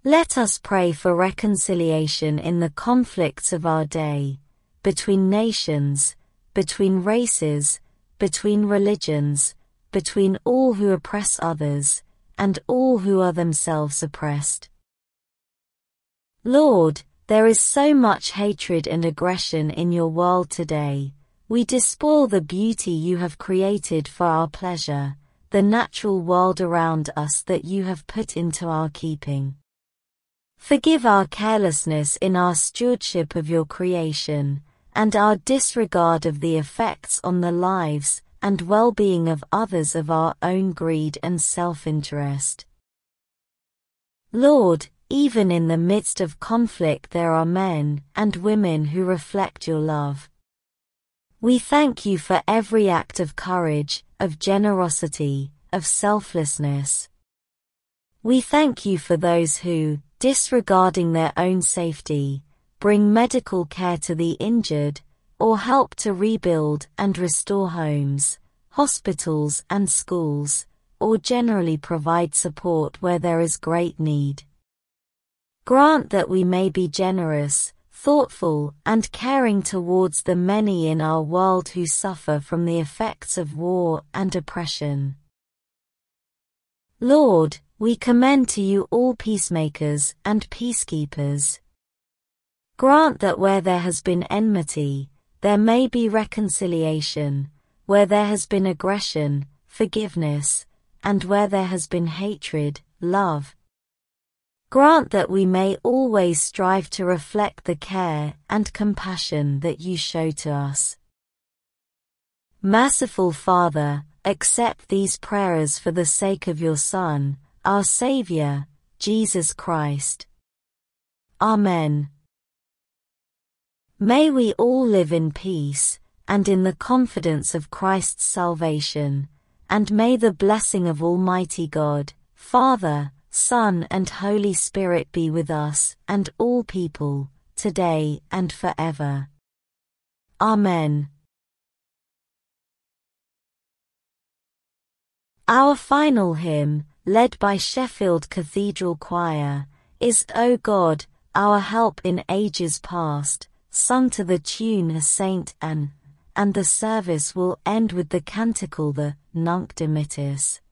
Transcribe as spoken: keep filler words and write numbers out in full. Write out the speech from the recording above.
Let us pray for reconciliation in the conflicts of our day, between nations, between races, between religions, between all who oppress others, and all who are themselves oppressed. Lord, there is so much hatred and aggression in your world today. We despoil the beauty you have created for our pleasure, the natural world around us that you have put into our keeping. Forgive our carelessness in our stewardship of your creation, and our disregard of the effects on the lives and well-being of others of our own greed and self-interest. Lord, even in the midst of conflict there are men and women who reflect your love. We thank you for every act of courage, of generosity, of selflessness. We thank you for those who, disregarding their own safety, bring medical care to the injured, or help to rebuild and restore homes, hospitals and schools, or generally provide support where there is great need. Grant that we may be generous, thoughtful, and caring towards the many in our world who suffer from the effects of war and oppression. Lord, we commend to you all peacemakers and peacekeepers. Grant that where there has been enmity, there may be reconciliation, where there has been aggression, forgiveness, and where there has been hatred, love. Grant that we may always strive to reflect the care and compassion that you show to us. Merciful Father, accept these prayers for the sake of your Son, our Savior, Jesus Christ. Amen. May we all live in peace, and in the confidence of Christ's salvation, and may the blessing of Almighty God, Father, Son and Holy Spirit be with us and all people, today and forever. Amen. Our final hymn, led by Sheffield Cathedral Choir, is O God, our help in ages past, sung to the tune of Saint Anne, and the service will end with the canticle the Nunc Dimittis.